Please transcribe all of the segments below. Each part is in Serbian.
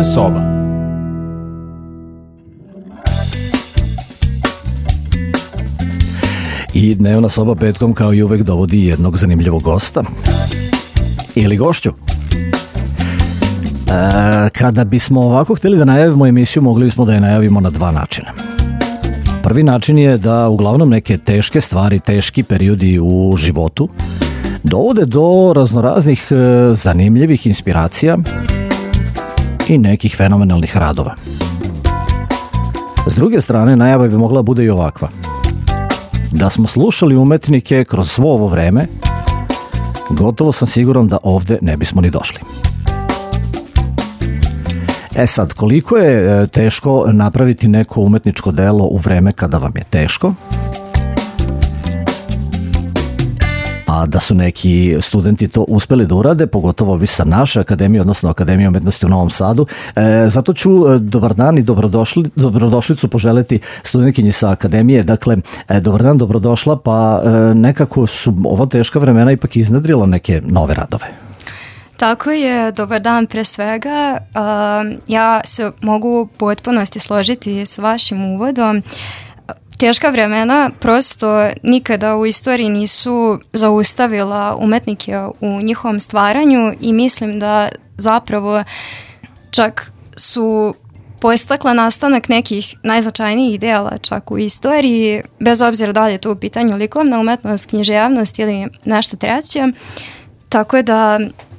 Dnevna soba. I Dnevna soba petkom kao i uvek dovodi jednog zanimljivog gosta ili gošću. Kada bismo ovako htjeli da najavimo emisiju, mogli bismo da je najavimo na dva načina. Prvi način je da uglavnom neke teške stvari, teški periodi u životu dovode do raznoraznih zanimljivih inspiracija i nekih fenomenalnih radova. S druge strane, najava bi mogla bude i ovakva. Da smo slušali umetnike kroz svo ovo vreme, gotovo sam siguran da ovde ne bismo ni došli. Sad, koliko je teško napraviti neko umetničko delo u vreme kada vam je teško, a da su neki studenti to uspeli da urade, pogotovo vi sa naše akademije, odnosno Akademije umetnosti u Novom Sadu. Zato ću dobar dan i dobrodošlicu poželeti studentkinji sa akademije. Dakle, dobar dan, dobrodošla, pa nekako su ova teška vremena ipak iznedrila neke nove radove. Tako je, dobar dan pre svega. Ja se mogu u potpunosti složiti s vašim uvodom. Teška vremena prosto nikada u istoriji nisu zaustavila umetnike u njihovom stvaranju i mislim da zapravo čak su podstakla nastanak nekih najznačajnijih dela čak u istoriji, bez obzira da li je to u pitanju likovna umetnost, književnost ili nešto treće. Tako da...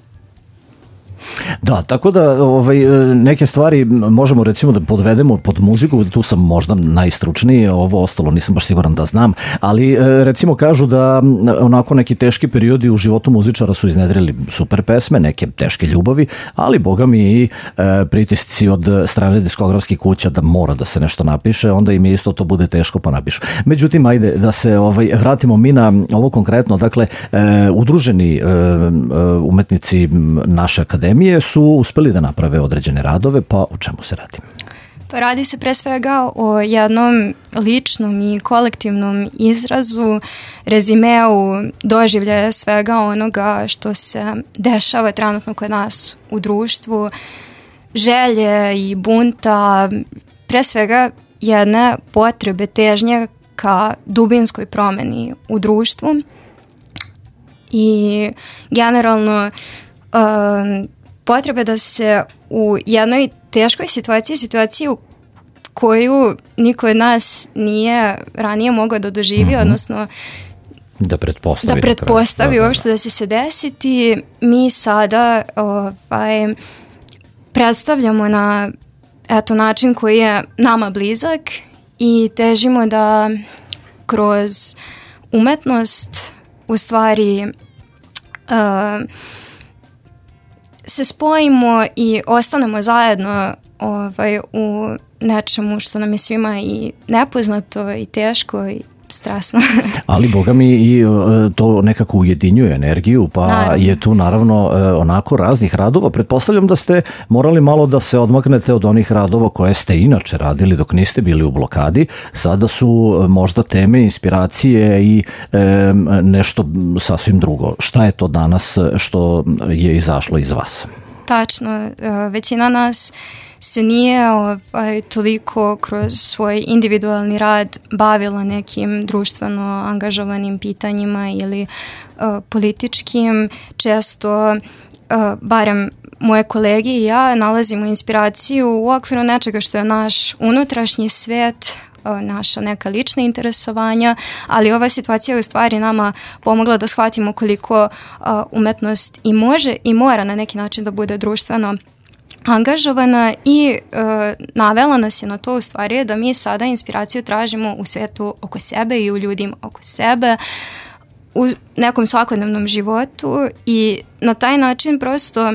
Da, tako da neke stvari možemo recimo da podvedemo pod muziku, tu sam možda najstručniji, ovo ostalo nisam baš siguran da znam, ali recimo kažu da onako neki teški periodi u životu muzičara su iznedrili super pesme, neke teške ljubavi, ali boga mi i pritisci od strane diskografskih kuća da mora da se nešto napiše, onda im isto to bude teško pa napišu. Međutim, ajde da se vratimo mi na ovo konkretno, dakle udruženi umetnici naše akademije su uspeli da naprave određene radove, pa o čemu se radi? Pa radi se pre svega o jednom ličnom i kolektivnom izrazu, rezimeu, doživljaja svega onoga što se dešava trenutno kod nas u društvu, želje i bunta, pre svega jedne potrebe, težnje ka dubinskoj promeni u društvu i generalno potrebe da se u jednoj teškoj situaciji u koju niko od nas nije ranije mogao da doživi, odnosno da pretpostavi uopšte da će se desiti, mi sada predstavljamo na način koji je nama blizak i težimo da kroz umetnost u stvari se spojimo i ostanemo zajedno u nečemu što nam je svima i nepoznato i teško i strasno. Ali boga mi i to nekako ujedinjuje energiju, pa naravno. Je tu naravno onako raznih radova. Pretpostavljam da ste morali malo da se odmaknete od onih radova koje ste inače radili dok niste bili u blokadi. Sada su možda teme, inspiracije i nešto sasvim drugo. Šta je to danas što je izašlo iz vas? Tačno, većina nas se nije toliko kroz svoj individualni rad bavila nekim društveno angažovanim pitanjima ili političkim. Često, barem moje kolege i ja, nalazimo inspiraciju u okviru nečega što je naš unutrašnji svet, naša neka lična interesovanja, ali ova situacija je u stvari nama pomogla da shvatimo koliko umetnost i može i mora na neki način da bude društveno angažovana i navela nas je na to u stvari da mi sada inspiraciju tražimo u svetu oko sebe i u ljudima oko sebe, u nekom svakodnevnom životu i na taj način prosto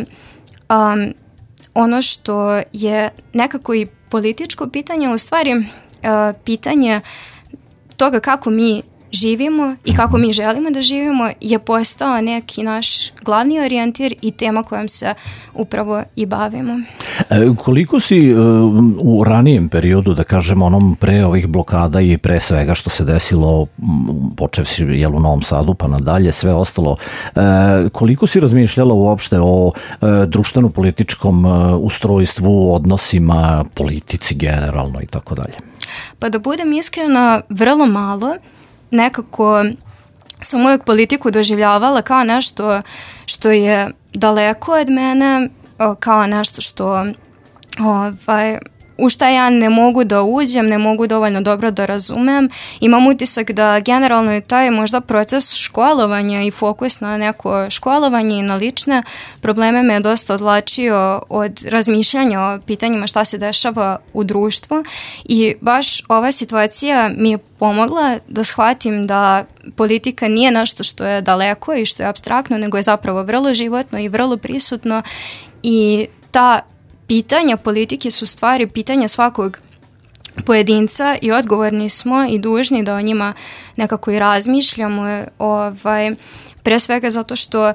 ono što je nekako i političko pitanje, u stvari pitanje toga kako mi živimo i kako mi želimo da živimo je postao neki naš glavni orijentir i tema kojom se upravo i bavimo. Koliko si u ranijem periodu, da kažemo onom pre ovih blokada i pre svega što se desilo, počevši u Novom Sadu pa nadalje, sve ostalo, koliko si razmišljala uopšte o društveno-političkom ustrojstvu, odnosima, politici generalno i tako dalje? Pa da budem iskrena, vrlo malo. Nekako sam uvijek politiku doživljavala kao nešto što je daleko od mene, kao nešto što u šta ja ne mogu da uđem, ne mogu dovoljno dobro da razumem. Imam utisak da generalno je taj možda proces školovanja i fokus na neko školovanje i na lične probleme me je dosta odvlačio od razmišljanja o pitanjima šta se dešava u društvu i baš ova situacija mi je pomogla da shvatim da politika nije nešto što je daleko i što je apstraktno, nego je zapravo vrlo životno i vrlo prisutno i ta pitanja politike su stvari pitanja svakog pojedinca i odgovorni smo i dužni da o njima nekako i razmišljamo, pre svega zato što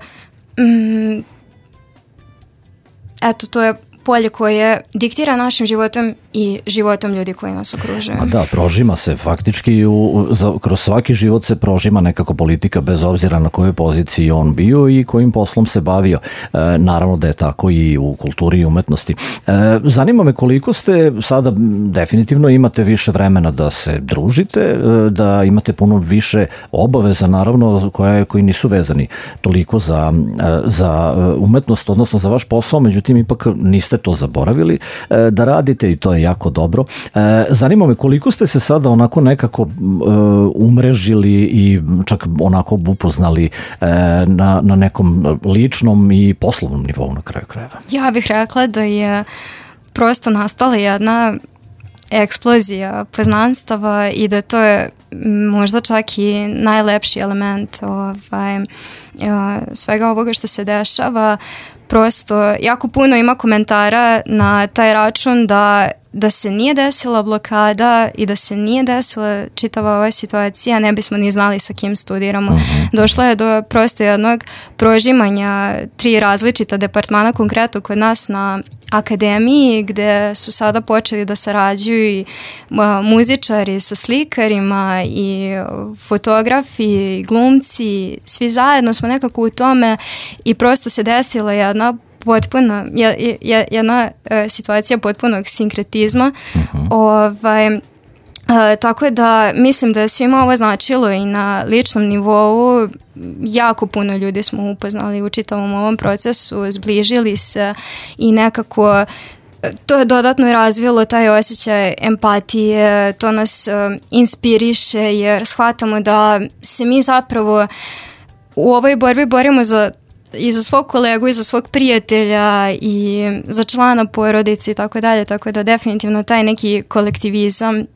to je polje koje diktira našim životom i životom ljudi koji nas okružuju. A da, prožima se faktički, kroz svaki život se prožima nekako politika bez obzira na kojoj poziciji on bio i kojim poslom se bavio. Naravno da je tako i u kulturi i umetnosti. Zanima me koliko ste sada definitivno imate više vremena da se družite, da imate puno više obaveza, naravno, koji nisu vezani toliko za umetnost, odnosno za vaš posao, međutim ipak niste to zaboravili da radite i to je jako dobro. Zanima me koliko ste se sada onako nekako umrežili i čak onako upoznali na nekom ličnom i poslovnom nivou na kraju krajeva. Ja bih rekla da je prosto nastala jedna eksplozija poznanstava i da to je možda čak i najlepši element svega ovoga što se dešava. Prosto jako puno ima komentara na taj račun da se nije desila blokada i da se nije desila čitava ova situacija, ne bismo ni znali sa kim studiramo. Došlo je do prosto jednog prožimanja 3 različita departmana, konkretno kod nas na akademiji, gde su sada počeli da sarađuju i muzičari sa slikarima i fotografi i glumci, svi zajedno smo nekako u tome i prosto se desila jedna situacija potpunog sinkretizma. Tako da mislim da je svima ovo značilo i na ličnom nivou. Jako puno ljudi smo upoznali u čitavom ovom procesu, zbližili se i nekako to je dodatno razvilo taj osjećaj empatije, to nas inspiriše jer shvatamo da se mi zapravo u ovoj borbi borimo i za svog kolegu i za svog prijatelja i za člana porodice i tako dalje, tako da definitivno taj neki kolektivizam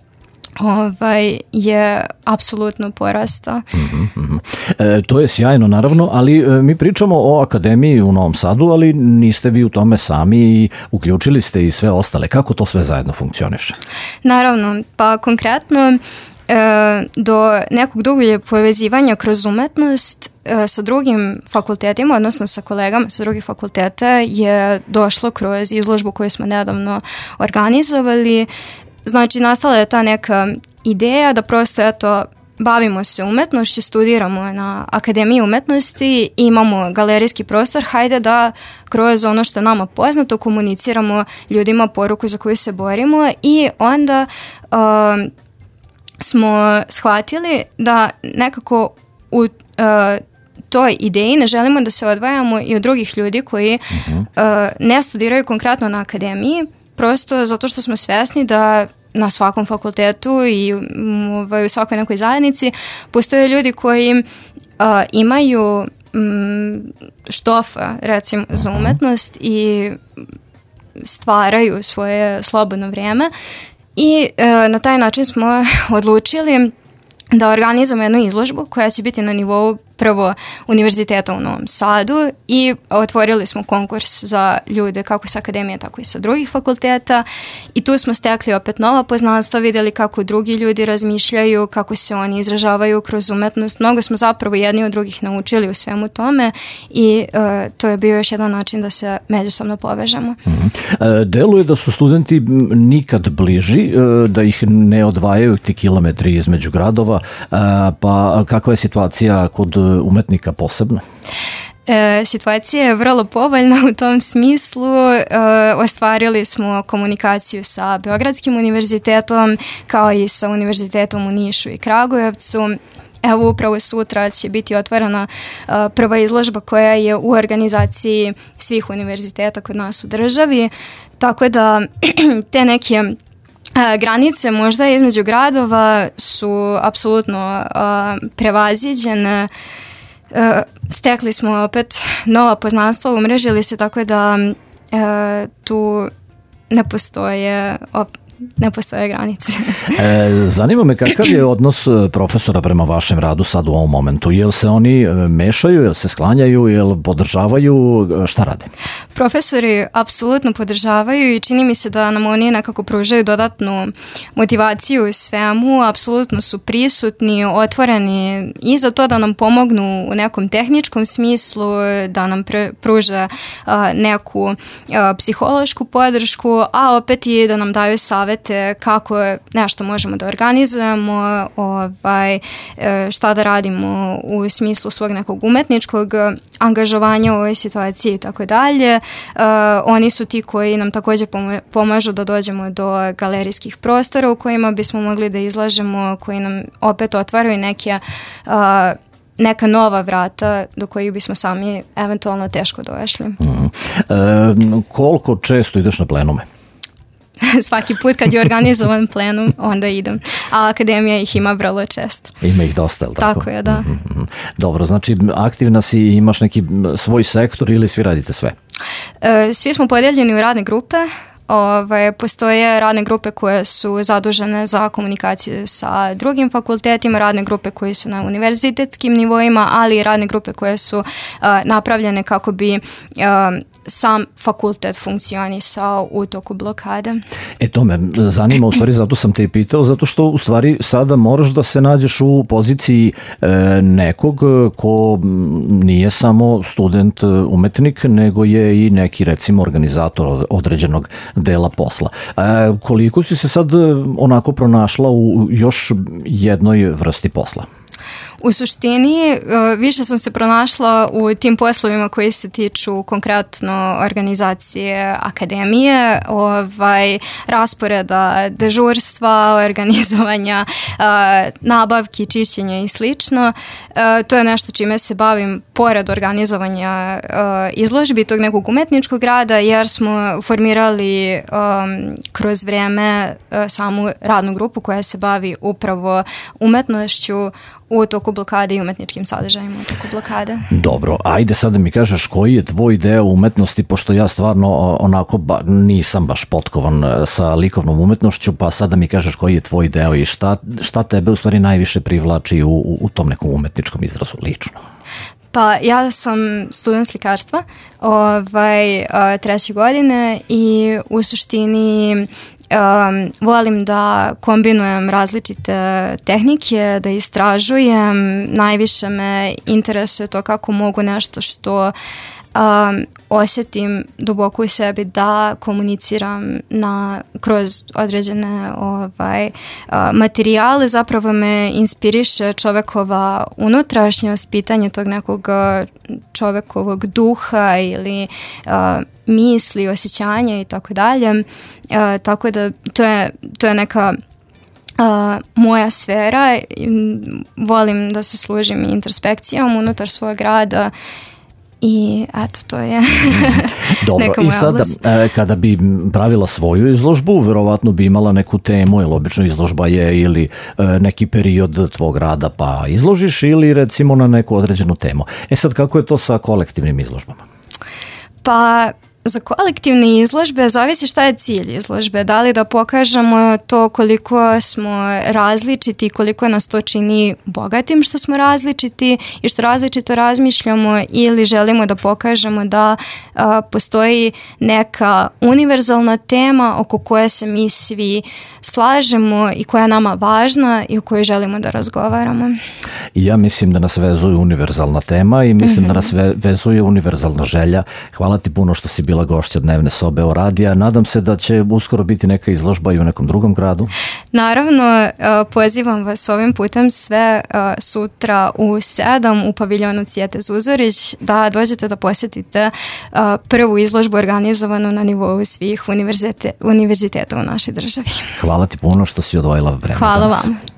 je apsolutno porasta. To je sjajno naravno, ali mi pričamo o akademiji u Novom Sadu, ali niste vi u tome sami i uključili ste i sve ostale. Kako to sve zajedno funkcioniše? Naravno, pa konkretno do nekog dugog povezivanja kroz umetnost sa drugim fakultetima, odnosno sa kolegama sa drugih fakulteta je došlo kroz izložbu koju smo nedavno organizovali. Znači, nastala je ta neka ideja da prosto, bavimo se umetnošću, studiramo na Akademiji umetnosti, imamo galerijski prostor, hajde da kroz ono što je nama poznato komuniciramo ljudima poruku za koju se borimo i onda smo shvatili da nekako u toj ideji ne želimo da se odvajamo i od drugih ljudi koji ne studiraju konkretno na akademiji, prosto zato što smo svesni da na svakom fakultetu i u svakoj nekoj zajednici postoje ljudi koji imaju štofa, recimo, za umetnost i stvaraju svoje slobodno vrijeme i na taj način smo odlučili da organizujemo jednu izložbu koja će biti na nivou prvo Univerziteta u Novom Sadu i otvorili smo konkurs za ljude kako sa akademije, tako i sa drugih fakulteta i tu smo stekli opet nova poznanstva, vidjeli kako drugi ljudi razmišljaju, kako se oni izražavaju kroz umetnost. Mnogo smo zapravo jedni od drugih naučili u svemu tome i to je bio još jedan način da se međusobno povežemo. Deluje da su studenti nikad bliži, da ih ne odvajaju ti kilometri između gradova, pa kakva je situacija kod umetnika posebno? Situacija je vrlo povoljna u tom smislu. Ostvarili smo komunikaciju sa Beogradskim univerzitetom kao i sa univerzitetom u Nišu i Kragujevcu. Evo upravo sutra će biti otvorena prva izložba koja je u organizaciji svih univerziteta kod nas u državi. Tako da te neke granice možda između gradova su apsolutno prevaziđene. Stekli smo opet nova poznanstva, umrežili se, tako da tu ne postoje granice. Zanima me kakav je odnos profesora prema vašem radu sad u ovom momentu. Jel se oni mešaju, jel se sklanjaju, jel podržavaju, šta rade? Profesori apsolutno podržavaju i čini mi se da nam oni nekako pružaju dodatnu motivaciju u svemu, apsolutno su prisutni, otvoreni i za to da nam pomognu u nekom tehničkom smislu, da nam pruže neku psihološku podršku, a opet i da nam daju savjete kako nešto možemo da organizujemo, šta da radimo u smislu svog nekog umetničkog angažovanja u ovoj situaciji i tako dalje. Oni su ti koji nam također pomažu da dođemo do galerijskih prostora u kojima bismo mogli da izlažemo, koji nam opet otvaraju neka nova vrata do kojih bismo sami eventualno teško došli. Koliko često ideš na plenume? Svaki put kad je organizovan plenum, onda idem. A akademija ih ima vrlo često. Ima ih dosta, je li tako? Tako je, da. Dobro, znači aktivna si i imaš neki svoj sektor ili svi radite sve? Svi smo podijeljeni u radne grupe. Postoje radne grupe koje su zadužene za komunikaciju sa drugim fakultetima, radne grupe koje su na univerzitetskim nivoima, ali i radne grupe koje su napravljene kako bi sam fakultet funkcionisao u toku blokade. To me zanima, u stvari zato sam te i pitao, zato što u stvari sada moraš da se nađeš u poziciji nekog ko nije samo student umetnik, nego je i neki recimo organizator određenog dela posla. Koliko si se sad onako pronašla u još jednoj vrsti posla? U suštini više sam se pronašla u tim poslovima koji se tiču konkretno organizacije akademije, rasporeda dežurstva, organizovanja nabavki, čišćenja i slično. To je nešto čime se bavim pored organizovanja izložbi tog nekog umetničkog rada, jer smo formirali kroz vreme samu radnu grupu koja se bavi upravo umetnošću u toku blokade i umetničkim sadržajima u toku blokade. Dobro, ajde sad da mi kažeš koji je tvoj deo umetnosti, pošto ja stvarno onako nisam baš potkovan sa likovnom umetnošću, pa sad da mi kažeš koji je tvoj deo i šta tebe u stvari najviše privlači u tom nekom umetničkom izrazu lično? Pa ja sam student slikarstva 3. godine i u suštini volim da kombinujem različite tehnike, da istražujem. Najviše me interesuje to kako mogu nešto što osjetim duboko u sebi da komuniciram kroz određene materijale. Zapravo me inspiriše čovekova unutrašnjost, pitanje tog nekog čovekovog duha ili misli, osjećanja i tako dalje. Tako da to je neka moja sfera. Volim da se služim introspekcijom unutar svog rada i eto, to je Dobro, i sada kada bi pravila svoju izložbu, verovatno bi imala neku temu, jer obično izložba je ili neki period tvog rada pa izložiš ili recimo na neku određenu temu. Sad kako je to sa kolektivnim izložbama? Pa Za kolektivne izložbe zavisi šta je cilj izložbe. Da li da pokažemo to koliko smo različiti, koliko nas to čini bogatim što smo različiti i što različito razmišljamo, ili želimo da pokažemo da postoji neka univerzalna tema oko koje se mi svi slažemo i koja je nama važna i o kojoj želimo da razgovaramo. Ja mislim da nas vezuje univerzalna tema i mislim da nas vezuje univerzalna želja. Hvala ti puno što si bila gošća Dnevne sobe o radija. Nadam se da će uskoro biti neka izložba i u nekom drugom gradu. Naravno, pozivam vas ovim putem sve sutra u 7 u paviljonu Cijete Zuzorić da dođete da posjetite prvu izložbu organizovanu na nivou svih univerziteta u našoj državi. Hvala ti puno što si odvojila vreme za nas. Hvala vam.